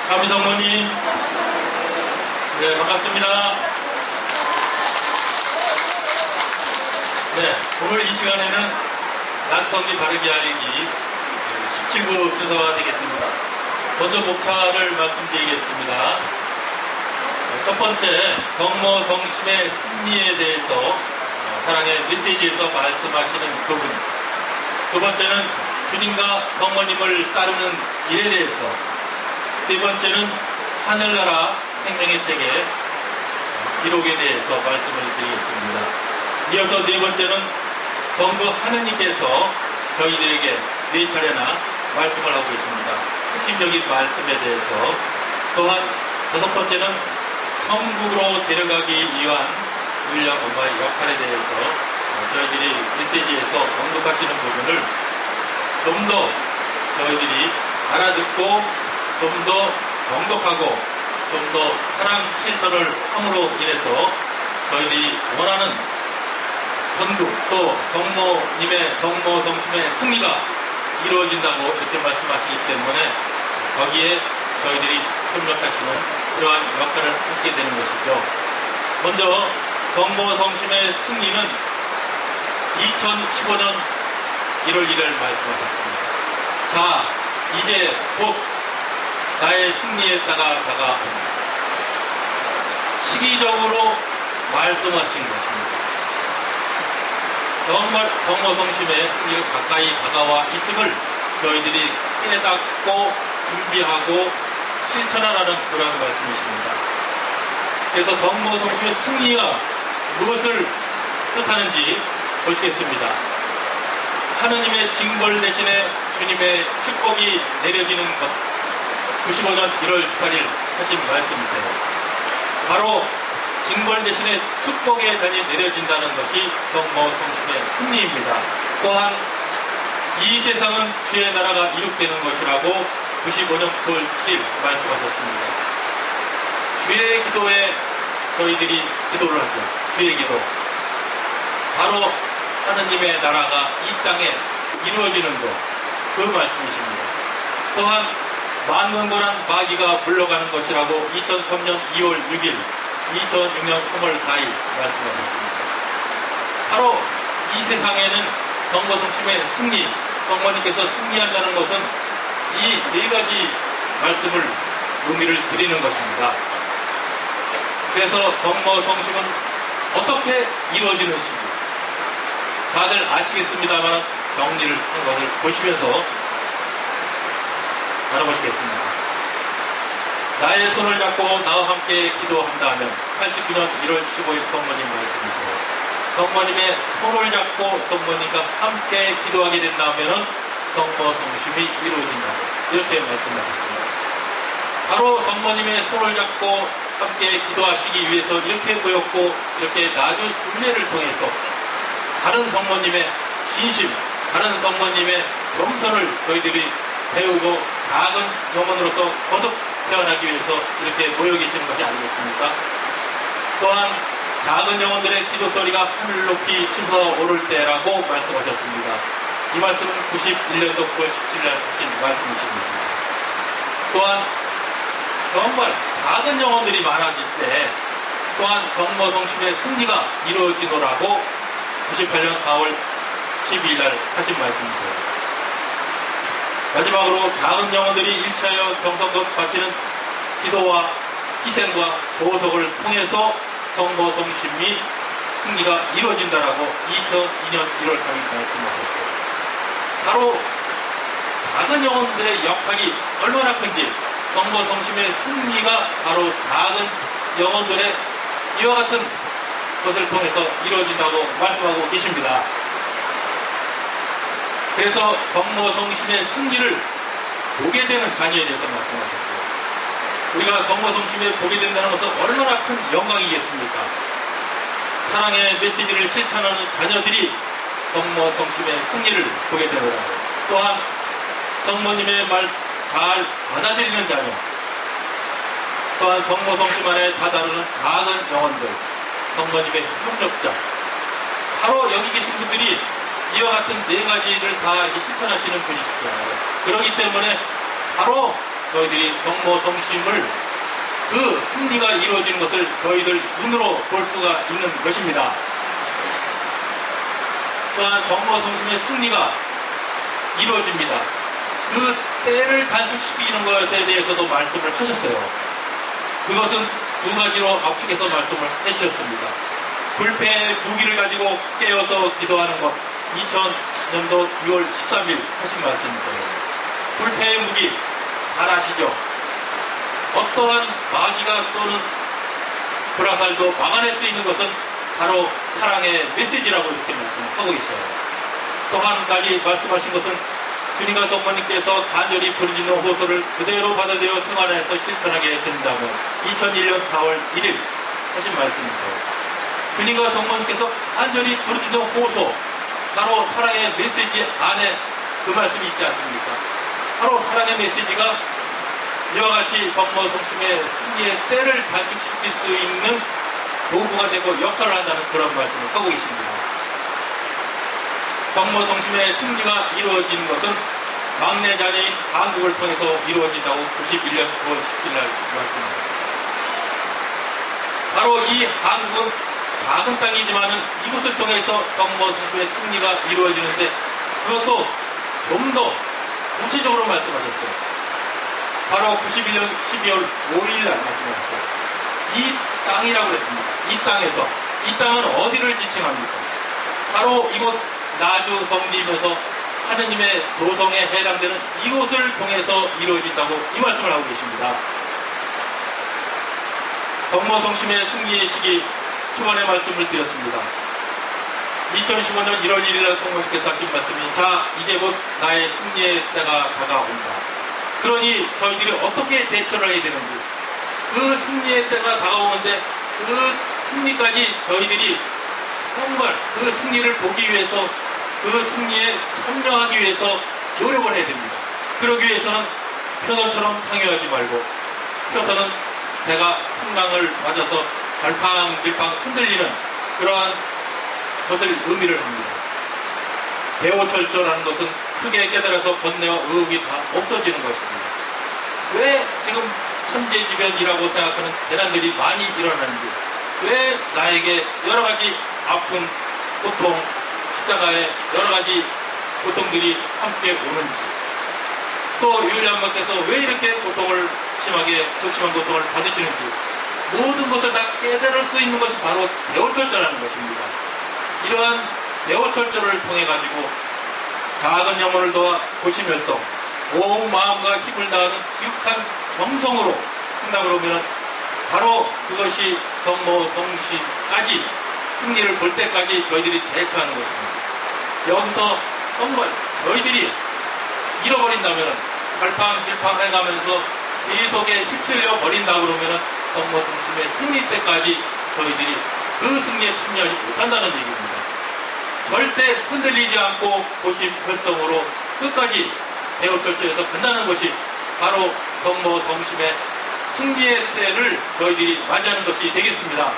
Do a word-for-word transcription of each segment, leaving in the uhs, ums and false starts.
감사모님, 네, 반갑습니다. 네, 오늘 이 시간에는 낙성기 바르게 알리기 십칠 부 순서가 되겠습니다. 먼저 목차를 말씀드리겠습니다. 첫 번째, 성모 성심의 승리에 대해서 사랑의 메시지에서 말씀하시는 부분. 두 번째는 주님과 성모님을 따르는 길에 대해서. 세 번째는 하늘나라 생명의 책의 기록에 대해서 말씀을 드리겠습니다. 이어서 네 번째는 성부 하느님께서 저희들에게 네 차례나 말씀을 하고 계십니다. 핵심적인 말씀에 대해서. 또한 다섯 번째는 천국으로 데려가기 위한 물량 엄마의 역할에 대해서 저희들이 메시지에서 언급하시는 부분을 좀 더 저희들이 알아듣고 좀 더 정독하고 좀 더 사랑 실천을 함으로 인해서 저희들이 원하는 천국 또 성모님의 성모 성심의 승리가 이루어진다고 이렇게 말씀하시기 때문에 거기에 저희들이 협력하시는 그러한 역할을 하시게 되는 것이죠. 먼저 성모 성심의 승리는 이천십오 년 일월 일일 말씀하셨습니다. 자, 이제 곧 나의 승리의 때가 다가옵니다. 시기적으로 말씀하신 것입니다. 정말 성모 성심의 승리가 가까이 다가와 있음을 저희들이 깨닫고 준비하고 실천하라는 그런 말씀이십니다. 그래서 성모 성심의 승리가 무엇을 뜻하는지 보시겠습니다. 하느님의 징벌 대신에 주님의 축복이 내려지는 것. 구십오 년 일월 십팔일 하신 말씀이세요. 바로 징벌 대신에 축복의 잔이 내려진다는 것이 성모 성심의 승리입니다. 또한 이 세상은 주의 나라가 이룩되는 것이라고 구십오 년 구월 칠일 말씀하셨습니다. 주의 기도에 저희들이 기도를 하죠. 주의 기도. 바로 하느님의 나라가 이 땅에 이루어지는 것, 그 말씀이십니다. 또한 만문고란 마귀가 물러가는 것이라고 이천삼 년 이월 육일, 이천육 년 삼월 사일 말씀하셨습니다. 바로 이 세상에는 성모 성심의 승리, 성모님께서 승리한다는 것은 이 세 가지 말씀을 의미를 드리는 것입니다. 그래서 성모 성심은 어떻게 이루어지는 것인지 다들 아시겠습니다만 정리를 한 것을 보시면서 알아보시겠습니다. 나의 손을 잡고 나와 함께 기도한다 하면 팔십구 년 일월 십오일 성모님 말씀이세요. 성모님의 손을 잡고 성모님과 함께 기도하게 된다면 성모 성심이 이루어진다. 이렇게 말씀하셨습니다. 바로 성모님의 손을 잡고 함께 기도하시기 위해서 이렇게 보였고 이렇게 나주 순례를 통해서 다른 성모님의 진심, 다른 성모님의 겸손을 저희들이 배우고 작은 영혼으로서 거듭 태어나기 위해서 이렇게 모여 계시는 것이 아니겠습니까? 또한 작은 영혼들의 기도 소리가 하늘 높이 치솟아 오를 때라고 말씀하셨습니다. 이 말씀은 구십일 년도 구월 십칠일 하신 말씀이십니다. 또한 정말 작은 영혼들이 많아질 때 또한 성모 성심의 승리가 이루어지노라고 구십팔 년 사월 십이일 날 하신 말씀이세요. 마지막으로 작은 영혼들이 일차여 정성껏 바치는 기도와 희생과 보석을 통해서 성모 성심이 승리가 이루어진다라고 이천이 년 일월 삼일 말씀하셨어요. 바로 작은 영혼들의 역할이 얼마나 큰지 성모 성심의 승리가 바로 작은 영혼들의 이와 같은 것을 통해서 이루어진다고 말씀하고 계십니다. 그래서 성모 성심의 승리를 보게 되는 자녀에 대해서 말씀하셨어요. 우리가 성모 성심에 보게 된다는 것은 얼마나 큰 영광이겠습니까? 사랑의 메시지를 실천하는 자녀들이 성모 성심의 승리를 보게 되노라. 또한 성모님의 말 잘 받아들이는 자녀, 또한 성모 성심 안에 다다르는 작은 영혼들, 성모님의 협력자, 바로 여기 계신 분들이 이와 같은 네 가지를 다 실천하시는 분이시죠. 그렇기 때문에 바로 저희들이 성모 성심을 그 승리가 이루어지는 것을 저희들 눈으로 볼 수가 있는 것입니다. 또한 성모 성심의 승리가 이루어집니다. 그 때를 단축시키는 것에 대해서도 말씀을 하셨어요. 그것은 두 가지로 압축해서 말씀을 해주셨습니다. 불패의 무기를 가지고 깨어서 기도하는 것, 이천 년도 유월 십삼일 하신 말씀이세요. 불패의 무기 잘 아시죠? 어떠한 마귀가 쏘는 불화살도 막아낼 수 있는 것은 바로 사랑의 메시지라고 이렇게 말씀하고 계셔요. 또 한 가지 말씀하신 것은 주님과 성모님께서 간절히 부르짖는 호소를 그대로 받아들여 생활에서 실천하게 된다면 이천일년 사월 일일 하신 말씀이세요. 주님과 성모님께서 간절히 부르짖는 호소, 바로 사랑의 메시지 안에 그 말씀이 있지 않습니까? 바로 사랑의 메시지가 이와 같이 성모 성심의 승리의 때를 단축시킬 수 있는 도구가 되고 역할을 한다는 그런 말씀을 하고 계십니다. 성모 성심의 승리가 이루어지는 것은 막내 자녀인 한국을 통해서 이루어진다고 구십일년 구월 십칠일 말씀하셨습니다. 바로 이 한국은 작은 땅이지만은 이곳을 통해서 성모 성심의 승리가 이루어지는데 그것도 좀 더 구체적으로 말씀하셨어요. 바로 구십일년 십이월 오일날 말씀하셨어요. 이 땅이라고 했습니다. 이 땅에서, 이 땅은 어디를 지칭합니까? 바로 이곳 나주 성지이면서 하느님의 도성에 해당되는 이곳을 통해서 이루어진다고 이 말씀을 하고 계십니다. 성모 성심의 승리의 시기 초반에 말씀을 드렸습니다. 이천십오년 일월 일일날 성모님께서 하신 말씀이 자 이제 곧 나의 승리의 때가 다가온다. 그러니 저희들이 어떻게 대처를 해야 되는지, 그 승리의 때가 다가오는데 그 승리까지 저희들이 정말 그 승리를 보기 위해서, 그 승리에 참여하기 위해서 노력을 해야 됩니다. 그러기 위해서는 표선처럼 탕요하지 말고, 표선은 배가 풍랑을 맞아서 발팡질팡 흔들리는 그러한 것을 의미를 합니다. 대오철저라는 것은 크게 깨달아서 번뇌와 의혹이 다 없어지는 것입니다. 왜 지금 천재지변이라고 생각하는 재난들이 많이 일어나는지, 왜 나에게 여러 가지 아픔, 고통, 십자가에 여러 가지 고통들이 함께 오는지, 또 율리안마께서 왜 이렇게 고통을 심하게, 극심한 고통을 받으시는지, 모든 것을 다 깨달을 수 있는 것이 바로 대오철저라는 것입니다. 이러한 대오철저를 통해 가지고 작은 영혼을 도와 보시면서 온 마음과 힘을 다하는 지극한 정성으로 한다고 그러면 바로 그것이 성모 성심까지 승리를 볼 때까지 저희들이 대처하는 것입니다. 여기서 정말 저희들이 잃어버린다면, 갈팡질팡 해가면서 이 속에 휩쓸려 버린다 그러면 성모 성심의 승리 때까지 저희들이 그 승리에 참여하지 못한다는 얘기입니다. 절대 흔들리지 않고 고심혈성으로 끝까지 대오철저에서 간다는 것이 바로 성모 성심의 승리의 때를 저희들이 맞이하는 것이 되겠습니다.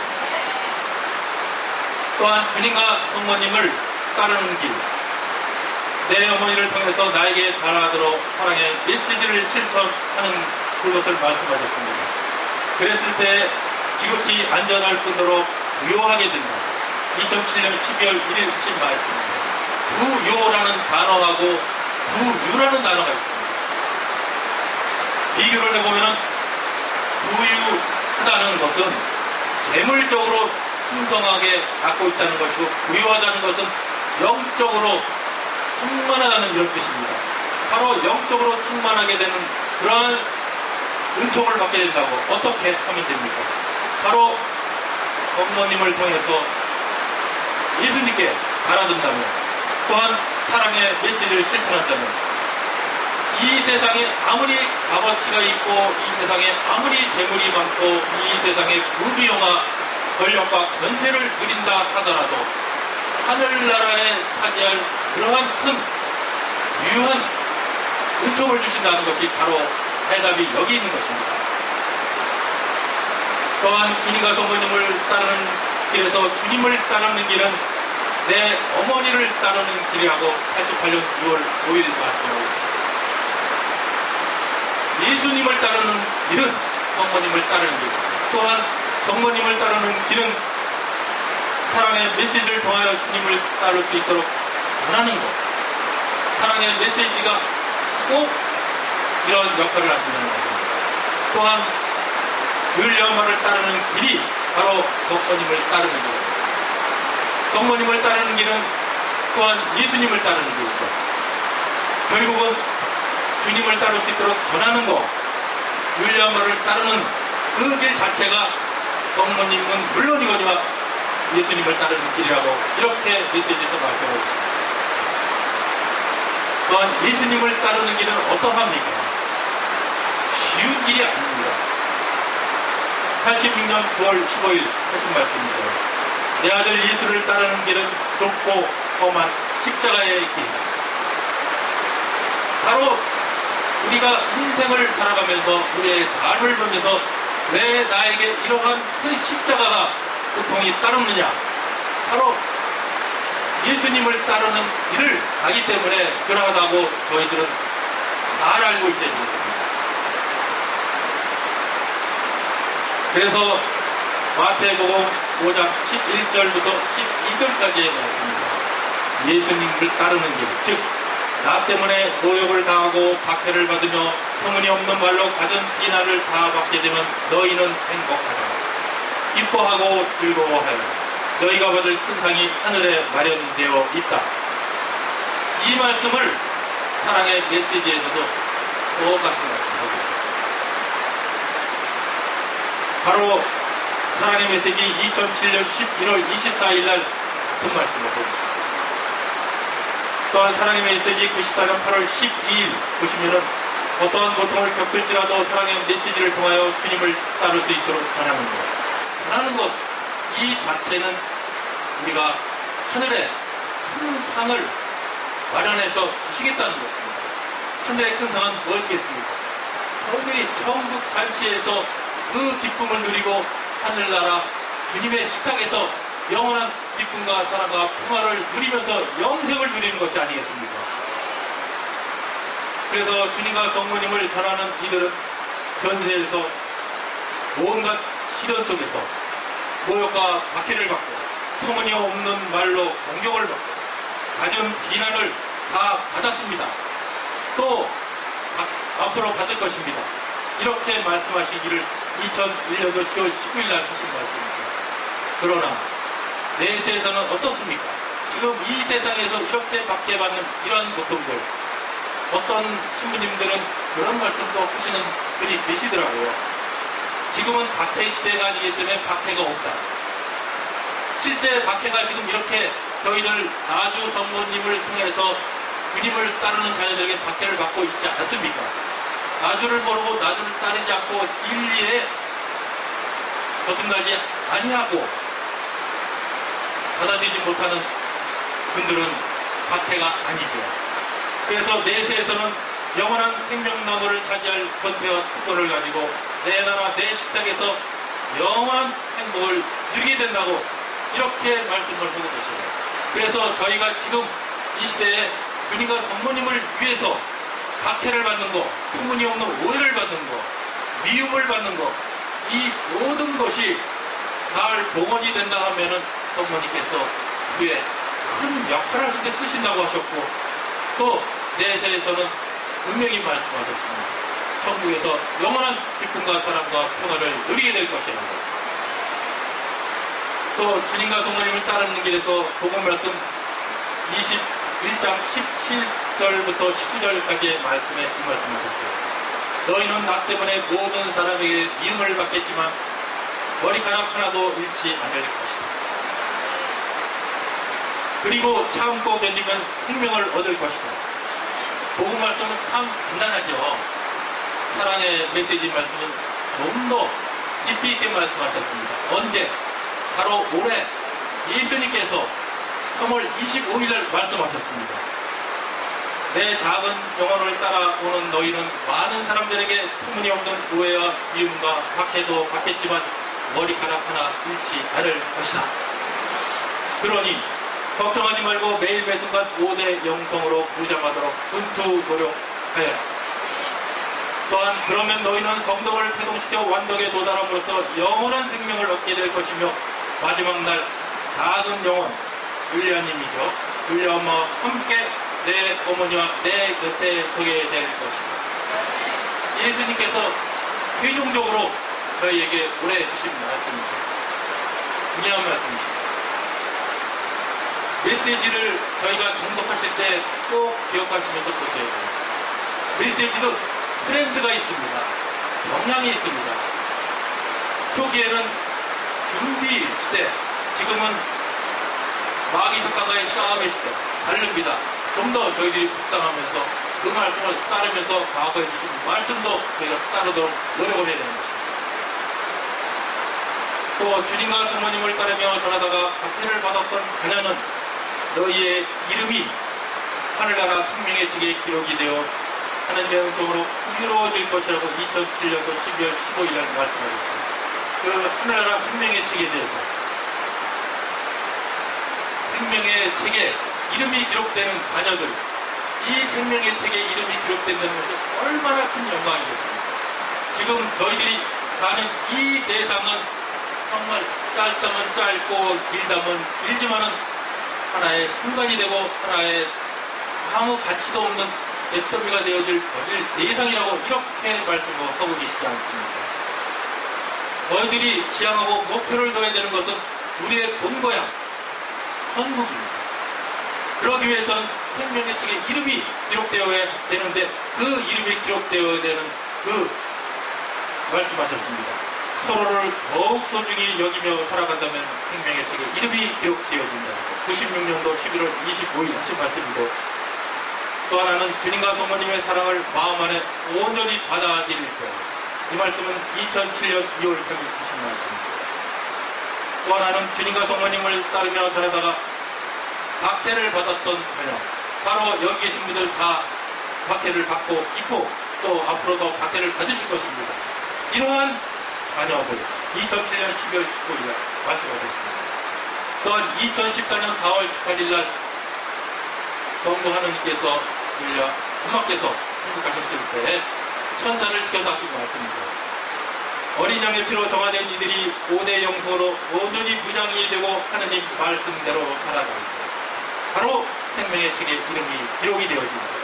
또한 주님과 성모님을 따르는 길, 내 어머니를 통해서 나에게 달아들어 사랑의 메시지를 실천하는 그것을 말씀하셨습니다. 그랬을 때 지극히 안전할 뿐더러 부요하게 된다. 이천칠년 십이월 일일 하신 말씀입니다. 부요라는 단어하고 부유라는 단어가 있습니다. 비교를 해보면 부유하다는 것은 재물적으로 풍성하게 갖고 있다는 것이고, 부유하다는 것은 영적으로 충만하다는 이런 뜻입니다. 바로 영적으로 충만하게 되는 그러한 은총을 받게 된다고 어떻게 하면 됩니까? 바로 어머님을 통해서 예수님께 알아든다면, 또한 사랑의 메시지를 실천한다면, 이 세상에 아무리 값어치가 있고, 이 세상에 아무리 재물이 많고, 이 세상에 부귀영화, 권력과 권세를 누린다 하더라도 하늘나라에 차지할 그러한 큰 유한 은총을 주신다는 것이 바로 해답이 여기 있는 것입니다. 또한 주님과 성모님을 따르는 길에서 주님을 따르는 길은 내 어머니를 따르는 길이라고 팔십팔년 유월 오일 말씀하고 있습니다. 예수님을 따르는 길은 성모님을 따르는 길입니다. 또한 성모님을 따르는 길은 사랑의 메시지를 통하여 주님을 따를 수 있도록 전하는 것. 사랑의 메시지가 꼭 이런 역할을 하신다는 것입니다. 또한 율리엄마를 따르는 길이 바로 성모님을 따르는 길입니다. 성모님을 따르는 길은 또한 예수님을 따르는 길이죠. 결국은 주님을 따를 수 있도록 전하는 것, 율리엄마를 따르는 그 길 자체가 성모님은 물론이거니와 예수님을 따르는 길이라고 이렇게 메시지에서 말씀하고 있습니다. 또한 예수님을 따르는 길은 어떠합니까? 쉬운 길이 아닙니다. 팔십육 년 구월 십오일 하신 말씀이죠. 내 아들 예수를 따르는 길은 좁고 험한 십자가의 길이다. 바로 우리가 인생을 살아가면서 우리의 삶을 보면서 왜 나에게 이러한 큰 십자가가 고통이 따르느냐? 바로 예수님을 따르는 길을 가기 때문에 그러하다고 저희들은 잘 알고 있어야 되겠습니다. 그래서 마태복음 오 장 십일 절부터 십이 절까지의 말씀입니다. 예수님을 따르는 길, 즉 나 때문에 노역을 당하고 박해를 받으며 터무니없는 말로 가진 비난을 다 받게 되면 너희는 행복하다. 기뻐하고 즐거워하여 너희가 받을 큰 상이 하늘에 마련되어 있다. 이 말씀을 사랑의 메시지에서도 똑같은 말씀을 하고 있습니다. 바로 사랑의 메시지 이천칠 년 십일월 이십사일 날 같은 말씀을 하고 있습니다. 또한 사랑의 메시지 구십사 년 팔월 십이일 보시면은 어떠한 고통을 겪을지라도 사랑의 메시지를 통하여 주님을 따를 수 있도록 전하는 것. 전하는 것, 이 자체는 우리가 하늘에 큰 상을 마련해서 주시겠다는 것입니다. 하늘의 큰 상은 무엇이겠습니까? 저희들이 천국 잔치에서 그 기쁨을 누리고 하늘나라 주님의 식탁에서 영원한 기쁨과 사랑과 평화를 누리면서 영생을 누리는 것이 아니겠습니까? 그래서 주님과 성모님을 전하는 이들은 현세에서 온갖 시련 속에서 모욕과 박해를 받고 터무니없는 말로 공격을 받고 가진 비난을 다 받았습니다. 또 앞으로 받을 것입니다. 이렇게 말씀하시기를 이천일 년도 시월 십구일 날 하신 말씀입니다. 그러나 내세에서는 어떻습니까? 지금 이 세상에서 이렇게 박해받는 이러한 고통들, 어떤 신부님들은 그런 말씀도 하시는 분이 계시더라고요. 지금은 박해 시대가 아니기 때문에 박해가 없다. 실제 박해가 지금 이렇게 저희들 나주 성모님을 통해서 주님을 따르는 자녀들에게 박해를 받고 있지 않습니까? 나주를 모르고 나주를 따르지 않고 진리에 거듭나지 아니하고 받아들이지 못하는 분들은 박해가 아니죠. 그래서 내세에서는 영원한 생명나무를 차지할 권세와 특권을 가지고 내 나라 내 식탁에서 영원한 행복을 누리게 된다고 이렇게 말씀을 하고 계시네요. 그래서 저희가 지금 이 시대에 주님과 성모님을 위해서 박해를 받는 것, 터무니없는 오해를 받는 것, 미움을 받는 것, 이 모든 것이 잘 봉헌이 된다 하면은 성모님께서 후에 큰 역할을 하실 때 쓰신다고 하셨고, 또 내세에서는 분명히 말씀하셨습니다. 천국에서 영원한 기쁨과 사랑과 평화를 누리게 될 것이라고. 또 주님과 성모님을 따르는 길에서 복음 말씀 이십일 장 십칠 절부터 십구 절까지의 말씀에 이 말씀하셨어요. 너희는 나 때문에 모든 사람에게 미움을 받겠지만 머리카락 하나도 잃지 않을 것이다. 그리고 참고 견디면 생명을 얻을 것이다. 복음 말씀은 참 간단하죠. 사랑의 메시지 말씀은 좀 더 깊이 있게 말씀하셨습니다. 언제? 바로 올해 예수님께서 삼월 이십오일 날 말씀하셨습니다. 내 작은 영혼을 따라오는 너희는 많은 사람들에게 터무니없는 오해와 미움과 박해도 받겠지만 머리카락 하나 잃지 않을 것이다. 그러니 걱정하지 말고 매일 매순간 오 대 영성으로 무장하도록 분투 노력하여라. 또한 그러면 너희는 성덕을 태동시켜 완덕에 도달함으로써 영원한 생명을 얻게 될 것이며 마지막 날 작은 영혼 율리아님이죠. 율리아 엄마와 함께 내 어머니와 내 곁에 서게 될 것이다. 예수님께서 최종적으로 저희에게 오래 주신 말씀이죠. 중요한 말씀이시죠. 메시지를 저희가 정독하실 때 꼭 기억하시면서 보셔야 돼요. 메시지도 트렌드가 있습니다. 영향이 있습니다. 초기에는 준비 시대, 지금은 마귀 사탄과의 싸움의 시대, 다릅니다. 좀 더 저희들이 묵상하면서 그 말씀을 따르면서 과거해 주신 말씀도 저희가 따르도록 노력을 해야 되는 것입니다. 또 주님과 성모님을 따르며 전하다가 박해를 받았던 자녀는 너희의 이름이 하늘나라 생명의 책에 기록이 되어 하나님의 은총으로 이루어질 것이라고 이천칠 년도 십이월 십오일 날 말씀하셨습니다. 그 하늘나라 생명의 책에 대해서 생명의 책에 이름이 기록되는 자녀들, 이 생명의 책에 이름이 기록된다는 것이 얼마나 큰 영광이겠습니까? 지금 저희들이 사는 이 세상은 정말 짧다면 짧고 길다면 길지만은 하나의 순간이 되고 하나의 아무 가치도 없는 애터미가 되어질 거릴 세상이라고 이렇게 말씀을 하고 계시지 않습니까? 너희들이 지향하고 목표를 둬야 되는 것은 우리의 본고향, 천국입니다. 그러기 위해서는 생명의 책에 이름이 기록되어야 되는데 그 이름이 기록되어야 되는 그 말씀하셨습니다. 서로를 더욱 소중히 여기며 살아간다면 생명의 책에 이름이 기록되어진다. 구십육 년도 십일월 이십오일 하신 말씀이고, 또 하나는 주님과 성모님의 사랑을 마음 안에 온전히 받아들일 때, 이 말씀은 이천칠 년 이월 삼일 하신 말씀입니다. 또 하나는 주님과 성모님을 따르며 살아다가 박해를 받았던 자녀, 바로 여기 계신 분들 다 박해를 받고 있고 또 앞으로도 박해를 받으실 것입니다. 이러한 자녀들 이천칠 년 십이월 십오일 날 말씀하셨습니다. 또한 이천십사 년 사월 십팔일 날 성부 하느님께서 율리아 엄마께서 행복하셨을 때 천사를 시켜서 하신 말씀이세요. 어린 양의 피로 정화된 이들이 오대 영성으로 온전히 부장이 되고 하느님 말씀대로 살아갈 때 바로 생명의 책에 이름이 기록이 되어집니다.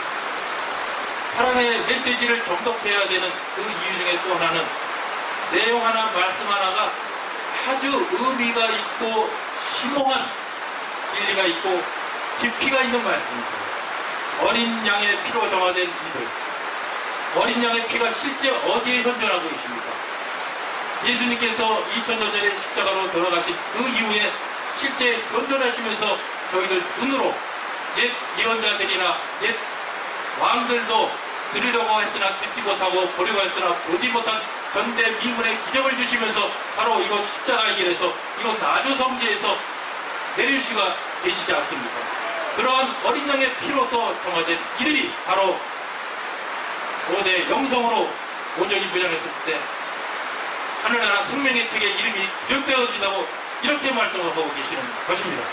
사랑의 메시지를 정독해야 되는 그 이유 중에 또 하나는 내용 하나, 말씀 하나가 아주 의미가 있고 심오한 진리가 있고 깊이가 있는 말씀이세요. 어린 양의 피로 정화된 이들, 어린 양의 피가 실제 어디에 현존하고 있습니까? 예수님께서 이천 년 전에 십자가로 돌아가신 그 이후에 실제 현존하시면서 저희들 눈으로 옛 예언자들이나 옛 왕들도 들으려고 했으나 듣지 못하고 보려고 했으나 보지 못한 전대미문의 기적을 주시면서 바로 이곳 십자가의 길에서 이곳 나주 성지에서 내려주시가 계시지 않습니까? 그러한 어린 양의 피로서 정화된 이들이 바로 오대 영성으로 온전히 부장했을 때 하늘나라 생명의 책에 이름이 기록되어진다고 이렇게 말씀을 하고 계시는 것입니다.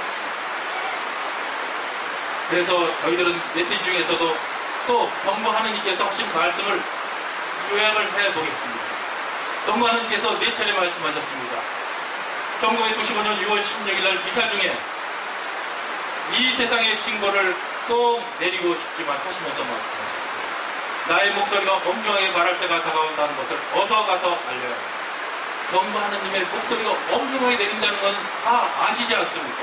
그래서 저희들은 메시지 중에서도 또 성부 하느님께서 하신 말씀을 요약을 해보겠습니다. 성부 하느님께서 네 차례 말씀하셨습니다. 천구백구십오 년 유월 십육일 날 미사 중에 이 세상의 징벌을 꼭 내리고 싶지만 하시면서 말씀하셨습니다. 나의 목소리가 엄중하게 말할 때가 다가온다는 것을 어서 가서 알려야 합니다. 성부 하느님의 목소리가 엄중하게 내린다는 건 다 아시지 않습니까?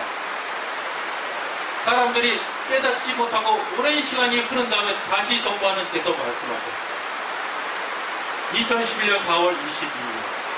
사람들이 깨닫지 못하고 오랜 시간이 흐른 다음에 다시 성부 하느님께서 말씀하셨습니다. 이천십일 년 사월 이십이일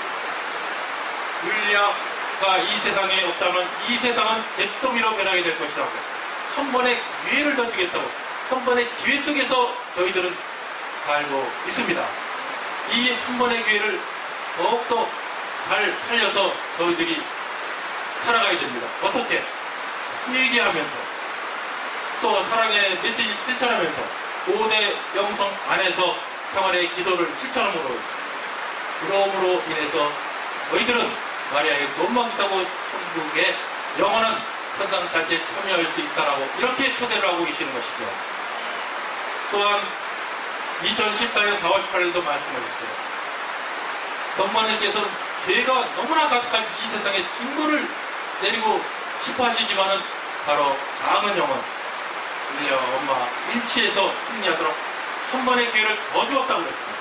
율리아가 이 세상에 없다면 이 세상은 잿더미로 변하게 될 것이라고 한 번의 기회를 더 주겠다고 한 번의 기회 속에서 저희들은 살고 있습니다. 이 한 번의 기회를 더욱더 잘 살려서 저희들이 살아가야 됩니다. 어떻게? 얘기하면서 또 사랑의 메시지 실천하면서 오대 영성 안에서 평안의 기도를 실천함으로 있습니다. 그러므로 인해서 저희들은 마리아의 논망 있다고 천국의 영원한 천상잔치에 참여할 수 있다라고 이렇게 초대를 하고 계시는 것이죠. 또한 이천십사 년 사월 십팔일도 말씀하셨어요. 성모님께서는 죄가 너무나 가득한 이 세상에 진노를 내리고 싶어 하시지만은 바로 작은 영혼, 윌리엄 엄마 일치해서 승리하도록 한 번의 기회를 더 주었다고 그랬습니다.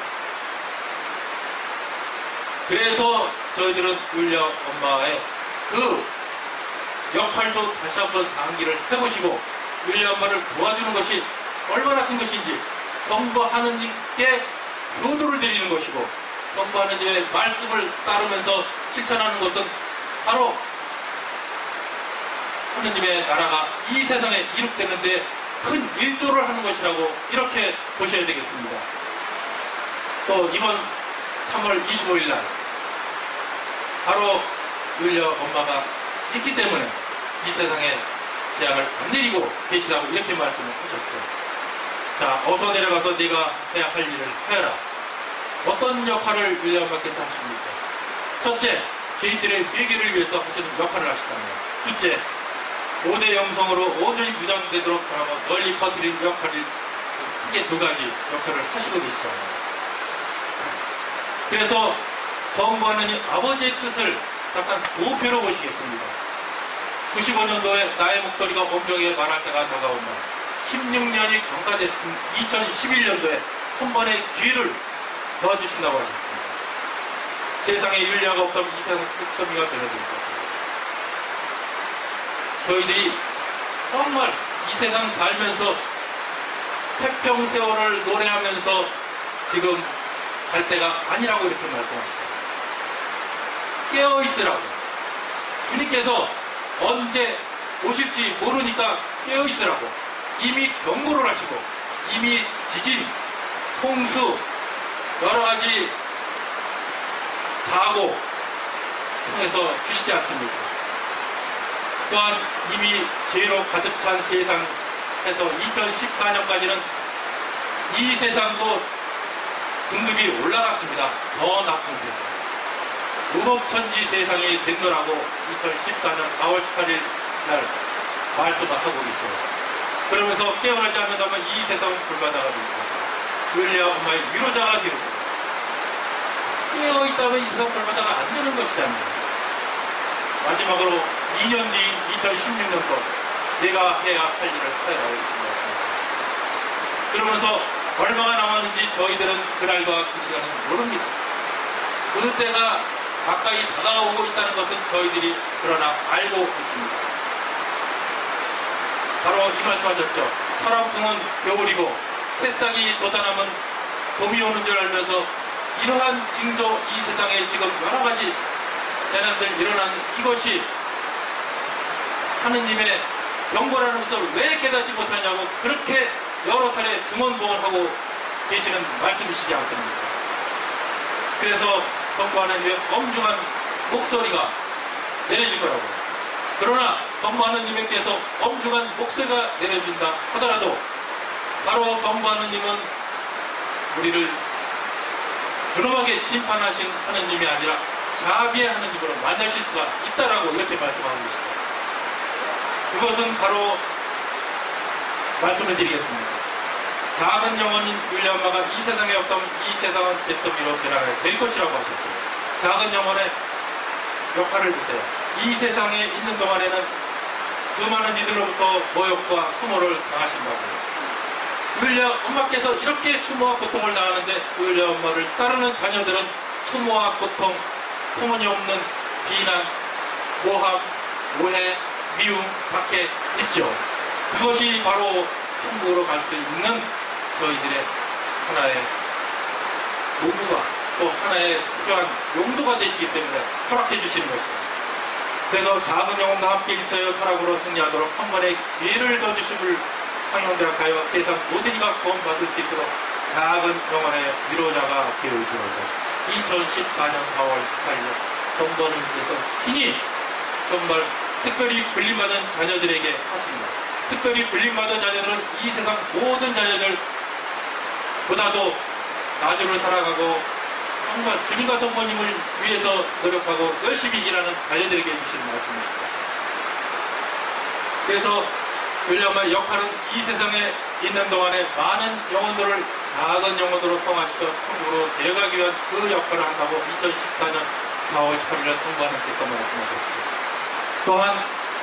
그래서 저희들은 윌리엄 엄마의 그 역할도 다시 한번 상기를 해보시고 윌리엄 엄마를 도와주는 것이 얼마나 큰 것인지 성부 하느님께 효도를 드리는 것이고 성부 하느님의 말씀을 따르면서 실천하는 것은 바로 하느님의 나라가 이 세상에 이룩되는데 큰 일조를 하는 것이라고 이렇게 보셔야 되겠습니다. 또 이번 삼월 이십오일 날 바로 윌리엄 엄마가 있기 때문에 이 세상에 재앙을 안 내리고 계시다고 이렇게 말씀을 하셨죠. 자, 어서 내려가서 네가 해야 할 일을 하여라. 어떤 역할을 윌리엄 엄마께서 하십니까? 첫째, 저희들의 회개를 위해서 하시는 역할을 하시다며. 둘째, 오대 영성으로 온전히 무장되도록 하고 널리 퍼뜨리는 역할을 크게 두 가지 역할을 하시고 계시잖아요. 그래서 성부 하느님 아버지의 뜻을 잠깐 도표로 보시겠습니다. 구십오 년도에 나의 목소리가 엄정하게 말할 때가 다가온다. 십육 년이 경과됐은 이천십일 년도에 한 번의 기회를 도와주신다고 하셨습니다. 세상에 윤리가 없다면 이 세상 끝더미가 되어질 것입니다. 저희들이 정말 이 세상 살면서 태평세월을 노래하면서 지금 갈 때가 아니라고 이렇게 말씀하시죠. 깨어있으라고. 주님께서 언제 오실지 모르니까 깨어있으라고 이미 경고를 하시고 이미 지진, 홍수, 여러가지 사고 통해서 주시지 않습니까? 또한 이미 죄로 가득 찬 세상에서 이천십사 년까지는 이 세상도 등급이 올라갔습니다. 더 나쁜 세상. 무법천지 세상이 된 거라고 이천십사 년 사월 십팔일 날 말씀을 하고 있어요. 그러면서 깨어나지 않는다면 이 세상은 불바다가 될 것이다. 윌리엄 엄마의 위로자가 되는 것이다. 깨어있다면 이 세상 불바다가 안 되는 것이잖아요. 마지막으로 이 년 뒤인 이천십육 년도 내가 해야 할 일을 하라고 말씀합니다. 그러면서 얼마가 남았는지 저희들은 그날과 그 시간은 모릅니다. 그때가 가까이 다가오고 있다는 것은 저희들이 그러나 알고 있습니다. 바로 이 말씀하셨죠. 서랍풍은 겨울이고 새싹이 돋아나면 봄이 오는 줄 알면서 이러한 징조 이 세상에 지금 여러 가지 재난들 일어나는 이것이 하느님의 경고라는 것을 왜 깨닫지 못하냐고 그렇게 여러 차례 중언부언하고 계시는 말씀이시지 않습니까? 그래서 성부 하느님의 엄중한 목소리가 내려질 거라고. 그러나 성부 하느님께서 엄중한 목소리가 내려진다 하더라도 바로 성부 하느님은 우리를 존엄하게 심판하신 하느님이 아니라 자비의 하느님으로 만나실 수가 있다라고 이렇게 말씀하고 계시죠. 그것은 바로 말씀을 드리겠습니다. 작은 영혼인 윌리엄 엄마가 이 세상에 없다면 이 세상은 대더미로 변화가 될 것이라고 하셨어요. 작은 영혼의 역할을 보세요. 이 세상에 있는 동안에는 수많은 이들로부터 모욕과 수모를 당하신다고요. 윌리엄 엄마께서 이렇게 수모와 고통을 당하는데 윌리엄 엄마를 따르는 자녀들은 수모와 고통, 터무니없는 비난, 모함, 오해, 미움 밖에 있죠. 그것이 바로 천국으로 갈 수 있는 저희들의 하나의 도구가 또 하나의 필요한 용도가 되시기 때문에 허락해 주시는 것입니다. 그래서 작은 영혼과 함께 일처하여 사랑으로 승리하도록 한 번의 기회를 더 주심을 항용대학하여 세상 모든 이가 구원받을 수 있도록 작은 영혼의 위로자가 되어주옵소서. 이천십사 년 사월 십팔일 성도님께서 친히 정말 특별히 불림받은 자녀들에게 하십니다. 특별히 불림받은 자녀들은 이 세상 모든 자녀들 보다도 나주를 사랑하고 정말 주님과 성모님을 위해서 노력하고 열심히 일하는 자녀들에게 주시는 말씀이십니다. 그래서 윌리엄의 역할은 이 세상에 있는 동안에 많은 영혼들을 작은 영혼으로 성화시켜 천국으로 데려가기 위한 그 역할을 한다고 이천십사 년 사월 십팔일 성부하나님께서 말씀하셨죠. 또한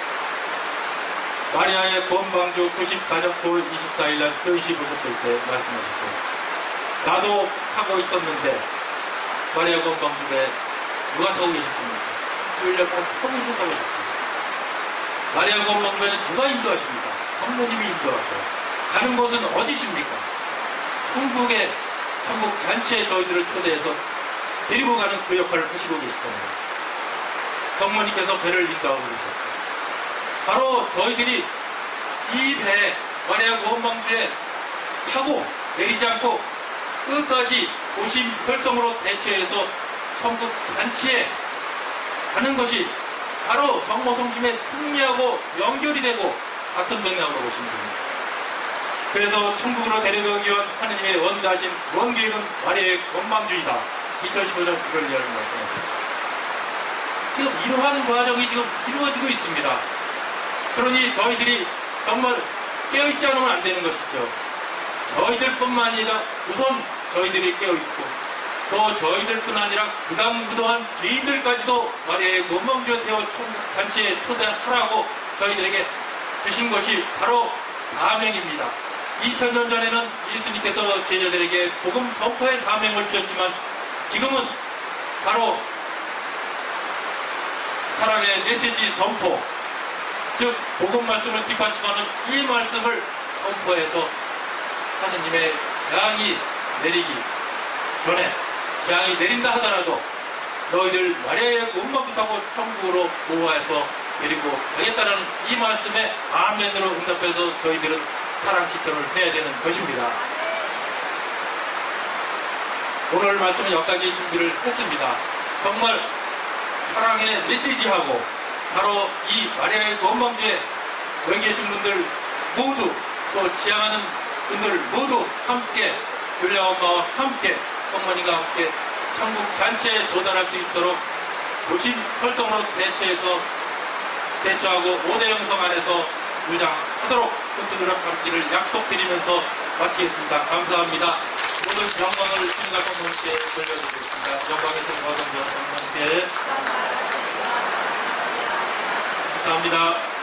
마리아의 건방주 구십사 년 구월 이십사일 날 변시 보셨을 때 말씀하셨어요. 나도 타고 있었는데 마리아 건방주에 누가 타고 계셨습니까? 일 년 동안 타고 계셨다고 하셨습니다. 마리아 건방주에는 누가 인도하십니까? 성모님이 인도하셔요. 가는 곳은 어디십니까? 천국의 천국 잔치에 저희들을 초대해서 데리고 가는 그 역할을 하시고 계시잖아요. 성모님께서 배를 인도하고 계셨고, 바로 저희들이 이 배에 마리아 건방주에 타고 내리지 않고 끝까지 도심 혈성으로 대체해서 천국 잔치에 가는 것이 바로 성모성심에 승리하고 연결이 되고 같은 맥락으로 보시면 됩니다. 그래서 천국으로 데려가기 위한 하느님의 원대하신 원계획은 마리아의 건방주이다. 이천십오 년 일월 이하를 말씀하셨습니다. 지금 이러한 과정이 지금 이루어지고 있습니다. 그러니 저희들이 정말 깨어있지 않으면 안 되는 것이죠. 저희들뿐만 아니라 우선 저희들이 깨어있고, 또 저희들뿐 아니라 그다음 그동안 죄인들까지도 마리아의 건방주에 되어 잔치에 초대하라고 저희들에게 주신 것이 바로 사명입니다. 이천 년 전에는 예수님께서 제자들에게 복음 선포의 사명을 주셨지만, 지금은 바로 사랑의 메시지 선포, 즉 복음 말씀을 뒷받침하는 이 말씀을 선포해서 하느님의 재앙이 내리기 전에, 재앙이 내린다 하더라도 너희들 마리아의 건방주다고 천국으로 보호해서 데리고 가겠다는 이 말씀에 아멘으로 응답해서 저희들은 사랑 실천을 해야 되는 것입니다. 오늘 말씀은 여기까지 준비를 했습니다. 정말 사랑의 메시지하고 바로 이 마리아의 건방주에 여기 계신 분들 모두, 또 지향하는 분들 모두 함께, 율리아 엄마와 함께, 성모님과 함께 천국 잔치에 도달할 수 있도록 도심 활성으로 대체해서 대처하고 오대 영성 안에서 무장하도록 그 노력하기를 약속드리면서 마치겠습니다. 감사합니다. 모든 영광을 신과 성모님께 돌려드리겠습니다. 영광의 성과 성령 성모님께 감사합니다.